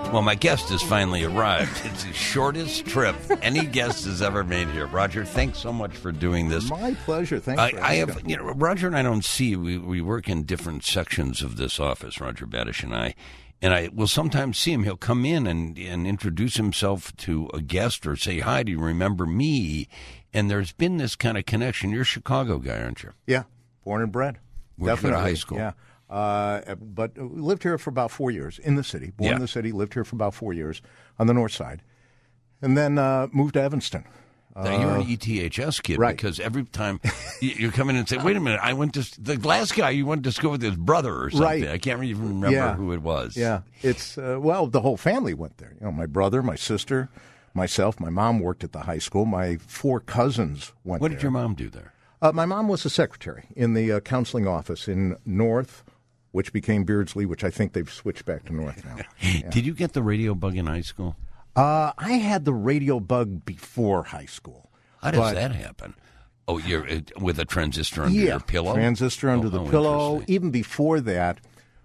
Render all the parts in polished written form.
Well, my guest has finally arrived. It's the shortest trip any guest has ever made here. Roger, thanks so much for doing this. My pleasure. Thanks for asking. Roger and I don't see. We work in different sections of this office, Roger Badish and I. And I will sometimes see him. He'll come in and introduce himself to a guest or say, hi, do you remember me? And there's been this kind of connection. You're a Chicago guy, aren't you? Yeah, born and bred. Where'd you go to high school? Yeah. But lived here for about 4 years in the city. Born in the city, lived here for about 4 years on the north side. And then moved to Evanston. Now, you're an ETHS kid, right. Because every time you come in and say, wait a minute, I went to the last guy you went to school with his brother or something. Right. I can't even remember who it was. Yeah, it's, the whole family went there. You know, my brother, my sister, myself, my mom worked at the high school. My 4 cousins went What there. did your mom do there? My mom was a secretary in the counseling office in North, which became Beardsley, which I think they've switched back to North now. Yeah. Did you get the radio bug in high school? I had the radio bug before high school. How does that happen? Oh, you're with a transistor under your pillow? Transistor under the pillow. Even before that,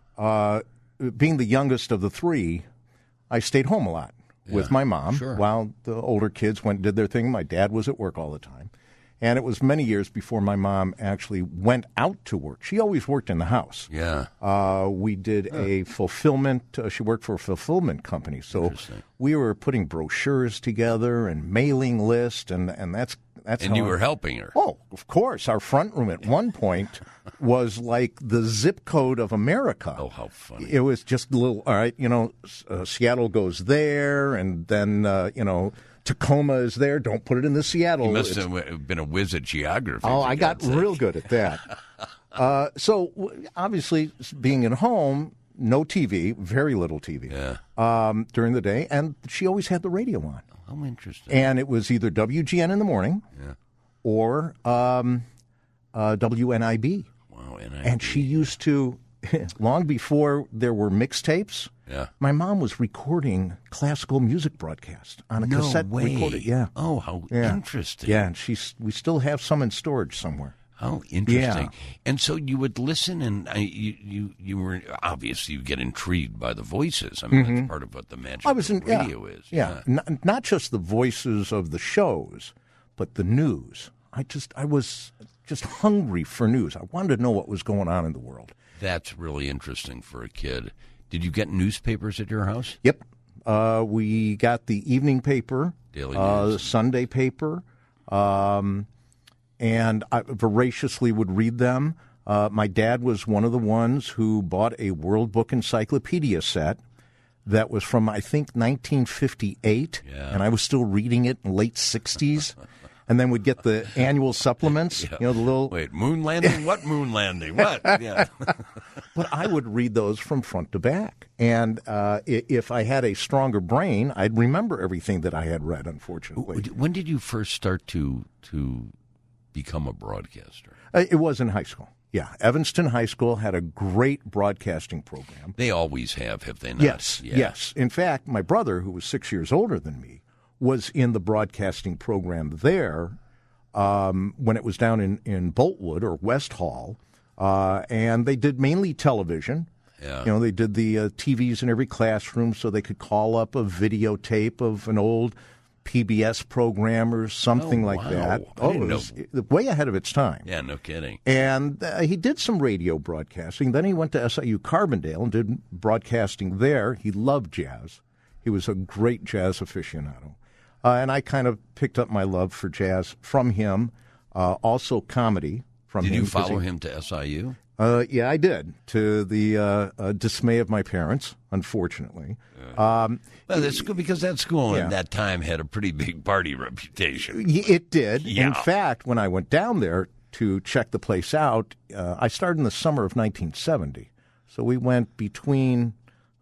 being the youngest of the 3, I stayed home a lot with my mom while the older kids went and did their thing. My dad was at work all the time. And it was many years before my mom actually went out to work. She always worked in the house. Yeah. We did a fulfillment. She worked for a fulfillment company. So we were putting brochures together and mailing lists, and that's and you were helping her. Oh, of course. Our front room at one point was like the zip code of America. Oh, how funny. It was just a little, all right, Seattle goes there, and then, Tacoma is there. Don't put it in the Seattle. You must have been a whiz at geography. Oh, I got real good at that. So obviously, being at home, no TV, very little TV during the day, and she always had the radio on. Oh, how interesting. And it was either WGN in the morning or WNIB. Wow, NIB. And she used to, long before there were mixtapes, my mom was recording classical music broadcasts on a cassette recorder. Yeah. Oh, how interesting. Yeah, and we still have some in storage somewhere. How interesting. Yeah. And so you would listen, and you were, obviously, you get intrigued by the voices. I mean, that's part of what the magic of radio is. Yeah, not just the voices of the shows, but the news. I was just hungry for news. I wanted to know what was going on in the world. That's really interesting for a kid. Did you get newspapers at your house? Yep. We got the evening paper, Daily News. the Sunday paper, and I voraciously would read them. My dad was one of the ones who bought a World Book Encyclopedia set that was from, I think, 1958, and I was still reading it in the late 60s. And then we'd get the annual supplements, the little... Wait, moon landing? What moon landing? What? Yeah. But I would read those from front to back. And if I had a stronger brain, I'd remember everything that I had read, unfortunately. When did you first start to become a broadcaster? It was in high school. Yeah, Evanston High School had a great broadcasting program. They always have they not? Yes. In fact, my brother, who was 6 years older than me, was in the broadcasting program there when it was down in Boltwood or West Hall, and they did mainly television. Yeah. They did the TVs in every classroom so they could call up a videotape of an old PBS program or something like that. I didn't know. It was way ahead of its time. Yeah, no kidding. And he did some radio broadcasting. Then he went to SIU Carbondale and did broadcasting there. He loved jazz. He was a great jazz aficionado. And I kind of picked up my love for jazz from him, also comedy from him. Did you follow him to SIU? Yeah, I did, to the dismay of my parents, unfortunately. Well, that's good because that school at that time had a pretty big party reputation. It did. Yeah. In fact, when I went down there to check the place out, I started in the summer of 1970. So we went between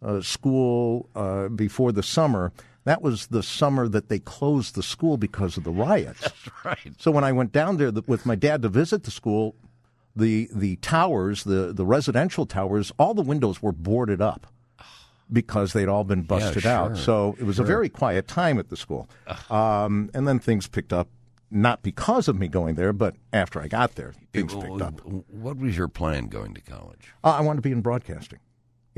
school before the summer. That was the summer that they closed the school because of the riots. That's right. So when I went down there with my dad to visit the school, the towers, the residential towers, all the windows were boarded up because they'd all been busted out. So it was a very quiet time at the school. And then things picked up, not because of me going there, but after I got there, things picked up. What was your plan going to college? I wanted to be in broadcasting. Yeah.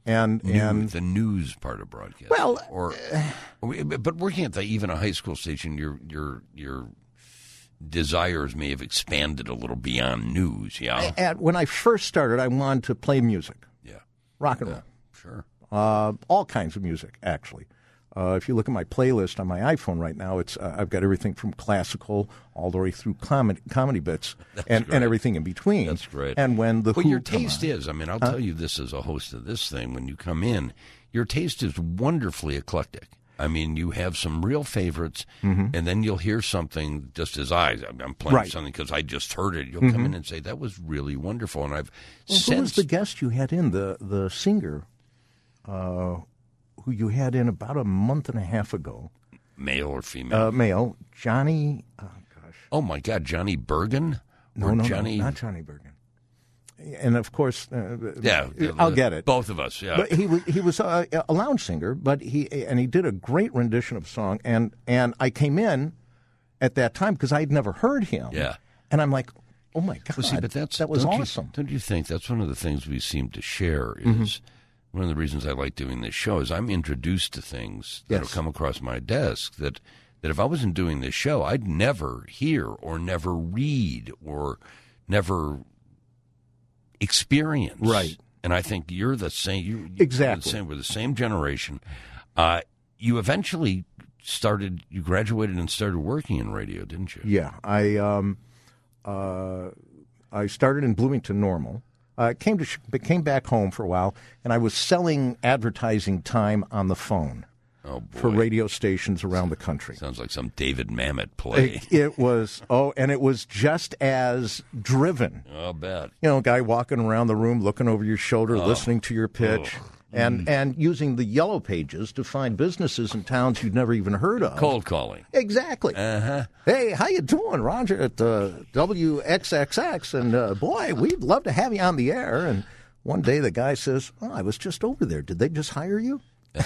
And the news part of broadcasting. Well, but working at even a high school station, your desires may have expanded a little beyond news. Yeah. When I first started, I wanted to play music. Yeah. Rock and roll. Sure. All kinds of music, actually. If you look at my playlist on my iPhone right now, it's I've got everything from classical all the way through comedy bits and everything in between. That's great. And when the your taste is, I mean, I'll tell you this as a host of this thing, when you come in, your taste is wonderfully eclectic. I mean, you have some real favorites, and then you'll hear something just as I'm playing something because I just heard it. You'll come in and say, that was really wonderful. And I've sensed... Who was the guest you had in, the singer who you had in about a month and a half ago? Male or female? Male. Johnny, oh, my God, Johnny Bergen? No, not Johnny Bergen. And, of course, I'll get it. Both of us, yeah. But he was a lounge singer, but he did a great rendition of a song. And I came in at that time because I'd never heard him. Yeah. And I'm like, oh, my God, well, see, but that was awesome. Don't you think that's one of the things we seem to share is one of the reasons I like doing this show is I'm introduced to things that have come across my desk that if I wasn't doing this show, I'd never hear or never read or never experience. Right. And I think you're the same. Exactly. We're the same generation. You eventually you graduated and started working in radio, didn't you? Yeah. I started in Bloomington Normal. Came back home for a while, and I was selling advertising time on the phone for radio stations around the country. Sounds like some David Mamet play. It was, and it was just as driven. I'll bet. You know, a guy walking around the room, looking over your shoulder, listening to your pitch. And using the yellow pages to find businesses in towns you'd never even heard of. Cold calling. Exactly. Uh-huh. Hey, how you doing, Roger, at WXXX? And, boy, we'd love to have you on the air. And one day the guy says, oh, I was just over there. Did they just hire you?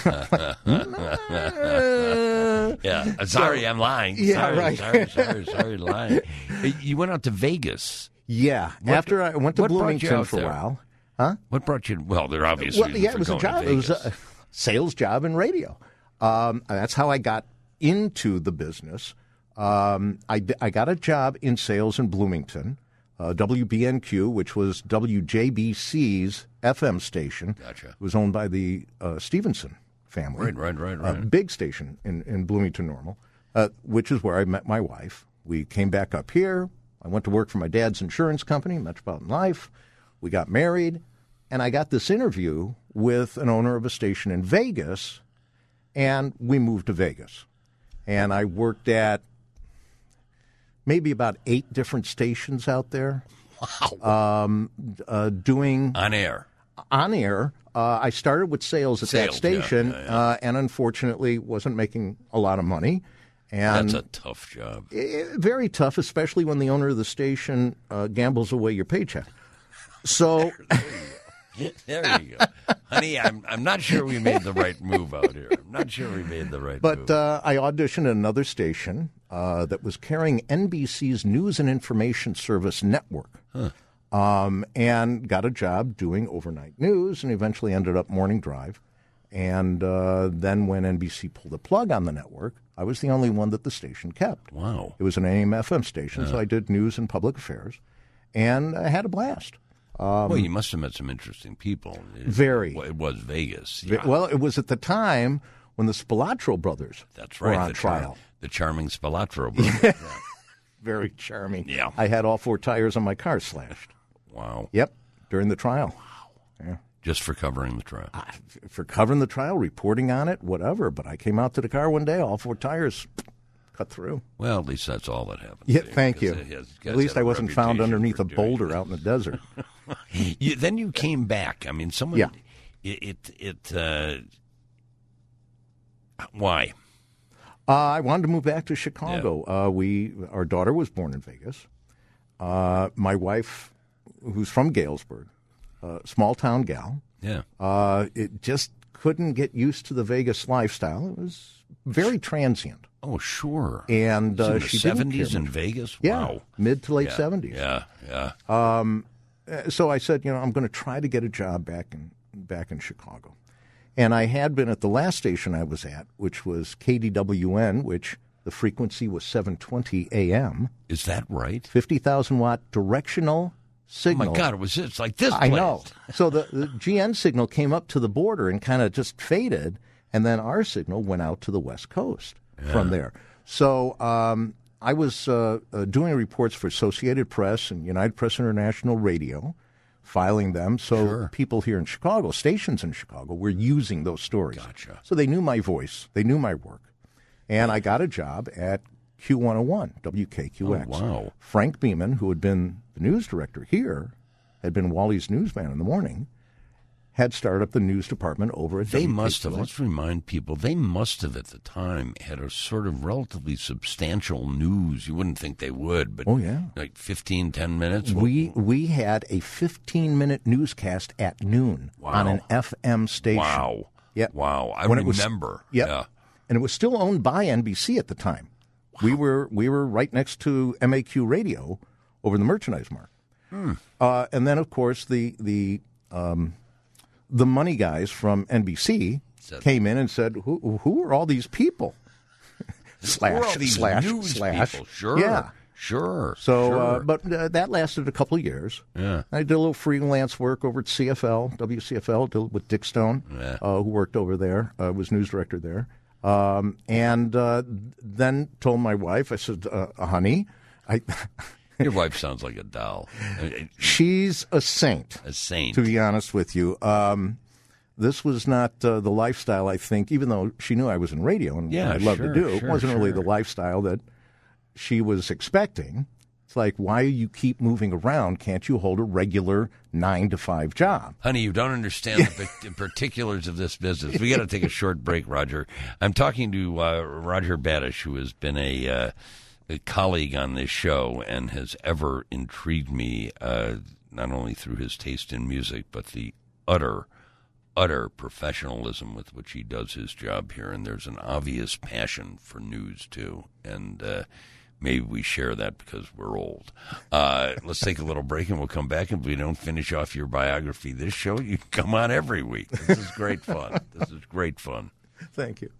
Yeah. Sorry, I'm lying. Yeah, sorry, right. Sorry, lying. You went out to Vegas. Yeah. After I went to Bloomington for a while. Huh? What brought you? Well, there obviously it was a job. It was a sales job in radio. That's how I got into the business. I got a job in sales in Bloomington, WBNQ, which was WJBC's FM station. Gotcha. It was owned by the Stevenson family. Right. Big station in Bloomington Normal, which is where I met my wife. We came back up here. I went to work for my dad's insurance company, Metropolitan Life. We got married, and I got this interview with an owner of a station in Vegas, and we moved to Vegas. And I worked at maybe about 8 different stations out there. Wow. Doing... On air. On air. I started with sales at that station, and unfortunately wasn't making a lot of money. And that's a tough job. Very tough, especially when the owner of the station gambles away your paycheck. So there you go. Honey, I'm not sure we made the right move out here. I'm not sure we made the right move. But I auditioned at another station that was carrying NBC's News and Information Service network. And got a job doing overnight news and eventually ended up morning drive. And then when NBC pulled the plug on the network, I was the only one that the station kept. Wow. It was an AM/FM station, so I did news and public affairs. And I had a blast. Well, you must have met some interesting people. Very. It was Vegas. Yeah. Well, it was at the time when the Spilatro brothers were on trial. The charming Spilatro brothers. Very charming. Yeah. I had all 4 tires on my car slashed. Wow. Yep, during the trial. Wow. Yeah. Just for covering the trial. For covering the trial, reporting on it, whatever. But I came out to the car one day, all 4 tires cut through. Well, at least that's all that happened. Yeah, thank you. At least I wasn't found underneath a boulder out in the desert. Then you came back. I mean, someone. Yeah. Why? I wanted to move back to Chicago. Yeah. Our daughter was born in Vegas. My wife, who's from Galesburg, small town gal. Yeah. It just couldn't get used to the Vegas lifestyle. It was very transient. Oh, sure. And she 70s in Vegas? Yeah, wow. Mid to late 70s. Yeah. So I said, I'm going to try to get a job back in back in Chicago. And I had been at the last station I was at, which was KDWN, which the frequency was 720 AM. Is that right? 50,000-watt directional signal. Oh, my God, it's like this place. I know. So the GN signal came up to the border and kind of just faded, and then our signal went out to the West Coast from there. So I was doing reports for Associated Press and United Press International Radio, filing them. So people here in Chicago, stations in Chicago, were using those stories. Gotcha. So they knew my voice. They knew my work. And I got a job at Q101, WKQX. Oh, wow. Frank Beeman, who had been the news director here, had been Wally's newsman in the morning, had started up the news department over at They WKQX. must have, let's remind people, they must have at the time had a sort of relatively substantial news. You wouldn't think they would, but like 15, 10 minutes? We had a 15-minute newscast at noon on an FM station. Wow. Yep. Wow. I remember. Yeah. And it was still owned by NBC at the time. Wow. We were right next to MAQ Radio over the Merchandise Mart. And then, of course, the money guys from NBC came in and said, "Who are all these people?" News people. Sure. Yeah. Sure. So, but that lasted a couple of years. Yeah. I did a little freelance work over at CFL, WCFL, with Dick Stone, who worked over there, was news director there. And then told my wife, I said, honey, Your wife sounds like a doll. She's a saint. A saint. To be honest with you. This was not the lifestyle, I think, even though she knew I was in radio and what I loved to do. It wasn't really the lifestyle that she was expecting. It's like, why you keep moving around? Can't you hold a regular 9-to-5 job? Honey, you don't understand the particulars of this business. We got to take a short break, Roger. I'm talking to Roger Badish, who has been a colleague on this show and has ever intrigued me, not only through his taste in music, but the utter professionalism with which he does his job here. And there's an obvious passion for news, too. And maybe we share that because we're old. Let's take a little break, and we'll come back. If we don't finish off your biography this show, you can come on every week. This is great fun. Thank you.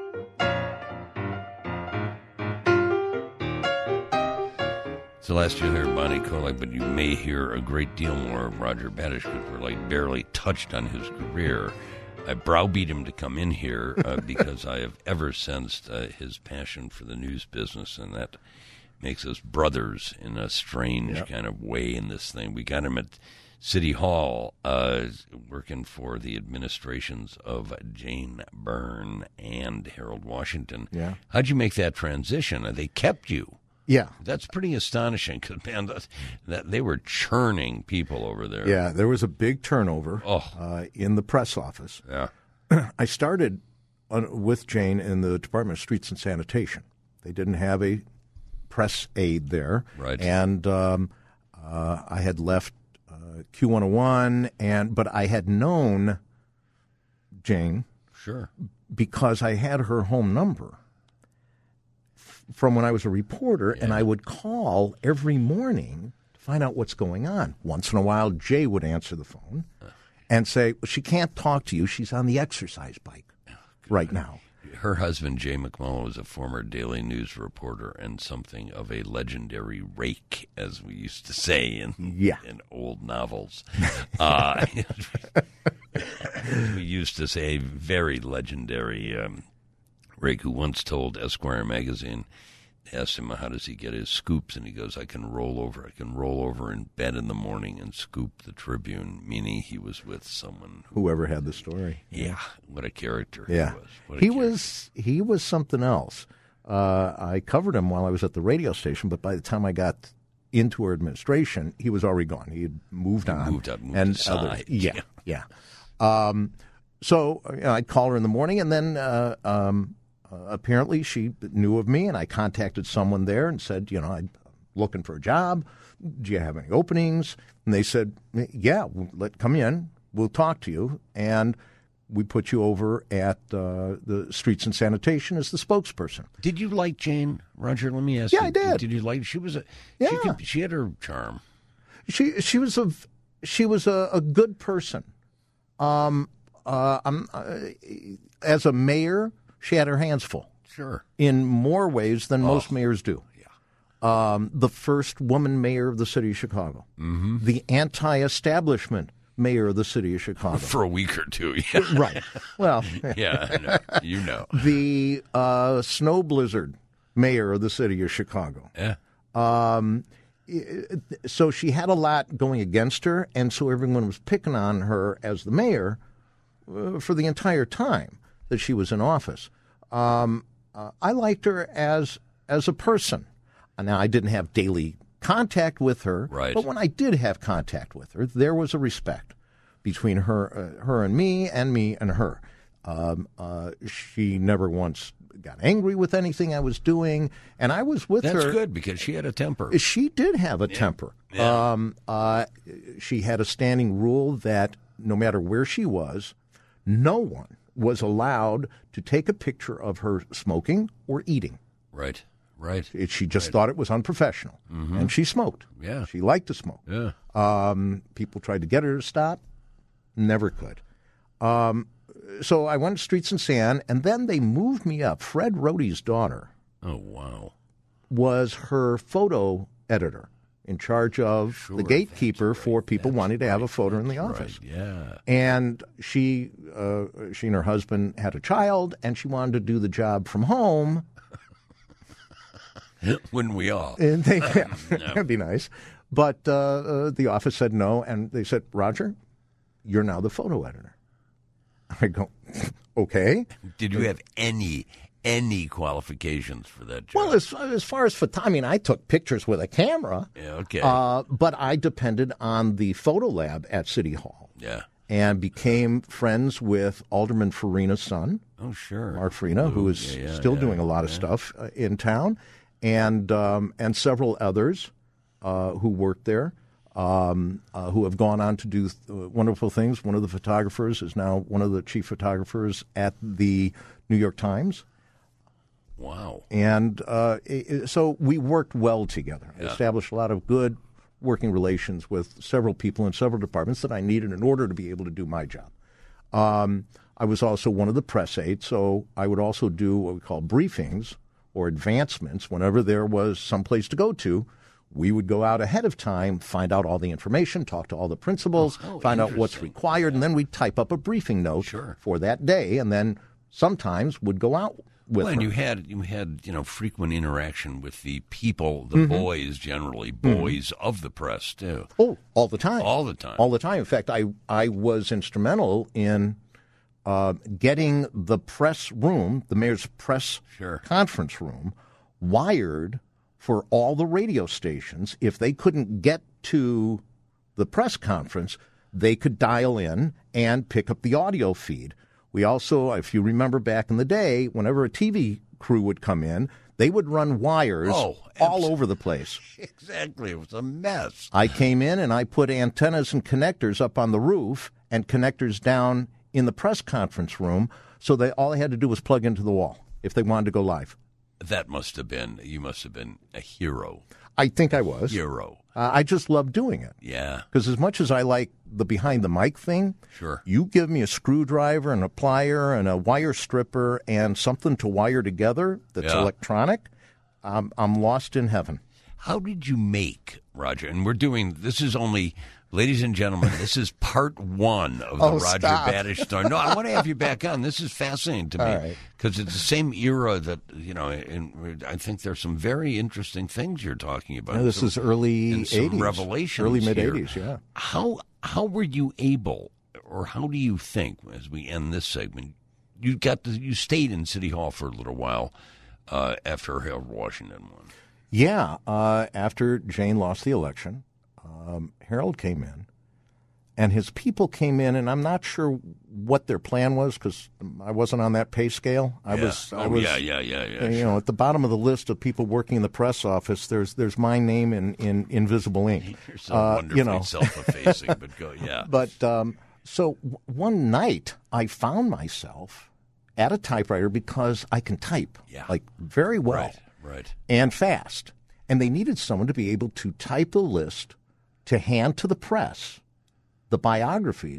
So last you heard Bonnie Kolek, but you may hear a great deal more of Roger Badish because we're like barely touched on his career. I browbeat him to come in here because I have ever sensed his passion for the news business, and that makes us brothers in a strange kind of way in this thing. We got him at City Hall working for the administrations of Jane Byrne and Harold Washington. Yeah. How'd you make that transition? They kept you. Yeah. That's pretty astonishing because, man, that they were churning people over there. Yeah, there was a big turnover in the press office. Yeah. I started with Jane in the Department of Streets and Sanitation. They didn't have a press aide there. Right. And I had left Q101, but I had known Jane because I had her home number from when I was a reporter, and I would call every morning to find out what's going on. Once in a while, Jay would answer the phone and say, well, she can't talk to you. She's on the exercise bike right now. Her husband, Jay McMullen, was a former Daily News reporter and something of a legendary rake, as we used to say in old novels. We used to say very legendary rake, who once told Esquire magazine, asked him how does he get his scoops, and he goes, I can roll over in bed in the morning and scoop the Tribune, meaning he was with someone whoever had the story. Yeah, what a character he was. He was something else. I covered him while I was at the radio station, but by the time I got into her administration, he was already gone. He had moved on. Moved aside. Yeah. So I'd call her in the morning, and then apparently she knew of me, and I contacted someone there and said, I'm looking for a job. Do you have any openings? And they said, yeah, come in. We'll talk to you. And we put you over at the Streets and Sanitation as the spokesperson. Did you like Jane, Roger? Let me ask you. Yeah, I did. Did you like? She was she had her charm. She was a good person. As a mayor, she had her hands full. Sure. In more ways than most mayors do. The first woman mayor of the city of Chicago. Mm-hmm. The anti-establishment mayor of the city of Chicago. For a week or two, yeah. Right. Well, yeah, I know. You know. The snow blizzard mayor of the city of Chicago. Yeah. So she had a lot going against her, and so everyone was picking on her as the mayor for the entire time that she was in office. I liked her as a person. Now, I didn't have daily contact with her, right. But when I did have contact with her, there was a respect between her and me and her. She never once got angry with anything I was doing, and I was with her. That's good, because she had a temper. She did have a temper. Yeah. She had a standing rule that no matter where she was, no one was allowed to take a picture of her smoking or eating. Right. She just thought it was unprofessional, and she smoked. Yeah. She liked to smoke. Yeah. People tried to get her to stop, never could. So I went to Streets and Sand, and then they moved me up. Fred Rohde's daughter. Oh, wow. Was her photo editor, in charge of the gatekeeper for people wanting to have a photo in the office. Right. Yeah. And she and her husband had a child, and she wanted to do the job from home. Wouldn't we all? And that'd be nice. But the office said no, and they said, Roger, you're now the photo editor. I go, okay. Did you have any qualifications for that job? Well, as far as I took pictures with a camera. Yeah, okay. But I depended on the photo lab at City Hall. Yeah. And became friends with Alderman Farina's son. Oh, sure. Mark Farina, who is still doing a lot of stuff in town, and several others who worked there, who have gone on to do wonderful things. One of the photographers is now one of the chief photographers at the New York Times. Wow. And so we worked well together. Yeah. Established a lot of good working relations with several people in several departments that I needed in order to be able to do my job. I was also one of the press aides, so I would also do what we call briefings or advancements. Whenever there was someplace to go to, we would go out ahead of time, find out all the information, talk to all the principals, find out what's required, and then we'd type up a briefing note for that day, and then sometimes would go out with her. And you had frequent interaction with the people, the boys generally, boys of the press too. Oh, all the time. All the time. All the time. In fact, I was instrumental in getting the press room, the mayor's press conference room, wired for all the radio stations. If they couldn't get to the press conference, they could dial in and pick up the audio feed. We also, if you remember back in the day, whenever a TV crew would come in, they would run wires all over the place. Exactly. It was a mess. I came in and I put antennas and connectors up on the roof and connectors down in the press conference room, so all they had to do was plug into the wall if they wanted to go live. You must have been a hero. I think I was. Hero. I just love doing it. Yeah. Because as much as I like the behind the mic thing, you give me a screwdriver and a plier and a wire stripper and something to wire together that's electronic, I'm lost in heaven. How did you make, Roger? And this is only, ladies and gentlemen, this is part one of the Roger Badish story. No, I want to have you back on. This is fascinating to me because it's the same era that, and I think there's some very interesting things you're talking about. Yeah, this is early 80s. Revelations. Early mid-80s, yeah. How were you able, or how do you think, as we end this segment, you stayed in City Hall for a little while after Harold Washington won? Yeah, after Jane lost the election, Harold came in, and his people came in, and I'm not sure what their plan was because I wasn't on that pay scale. I was at the bottom of the list of people working in the press office. There's my name in invisible ink. You're so wonderfully self-effacing, but go, yeah. But so one night I found myself at a typewriter because I can type like very well. Right. And fast. And they needed someone to be able to type the list to hand to the press the biographies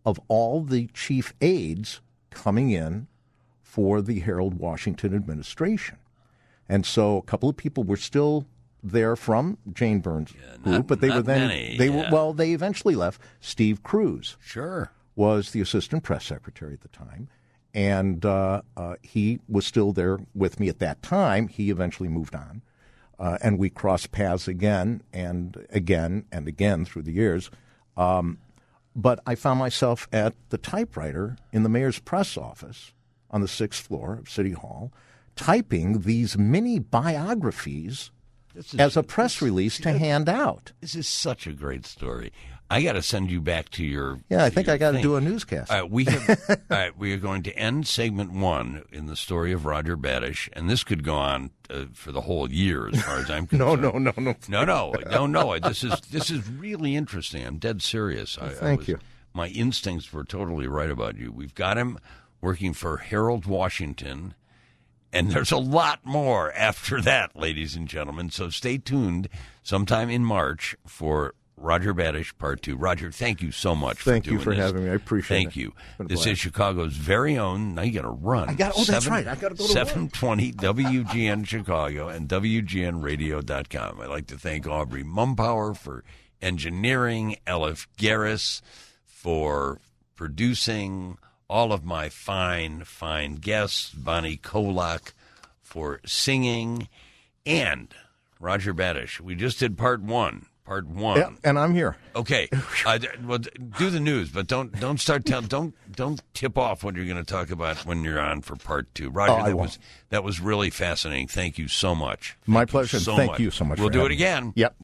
of all the chief aides coming in for the Harold Washington administration. And so a couple of people were still there from Jane Byrne's group, but they were then they eventually left. Steve Cruz was the assistant press secretary at the time, and he was still there with me at that time. He eventually moved on, and we crossed paths again and again and again through the years. But I found myself at the typewriter in the mayor's press office on the 6th floor of City Hall, typing these mini biographies as a press release to hand out. This is such a great story. I got to send you back to your. Yeah, I think I got to do a newscast. All right, we are going to end segment 1 in the story of Roger Badish, and this could go on for the whole year, as far as I'm concerned. No. This is really interesting. I'm dead serious. Thank you. My instincts were totally right about you. We've got him working for Harold Washington. And there's a lot more after that, ladies and gentlemen. So stay tuned sometime in March for Roger Badish Part 2. Roger, thank you so much for doing this. Thank you for having me. I appreciate it. Thank you. This is Chicago's very own. Now you got to run. That's right. I got to go to 720 WGN Chicago and WGNradio.com. I'd like to thank Aubrey Mumpower for engineering, Elif Garris for producing, all of my fine guests, Bonnie Kolak for singing, and Roger Badish. We just did part one. Yeah, and I'm here. Okay, well, do the news, but don't tip off what you're going to talk about when you're on for part 2. Roger, that was really fascinating. Thank you so much. My pleasure. Thank you so much. We'll do it again. Yep.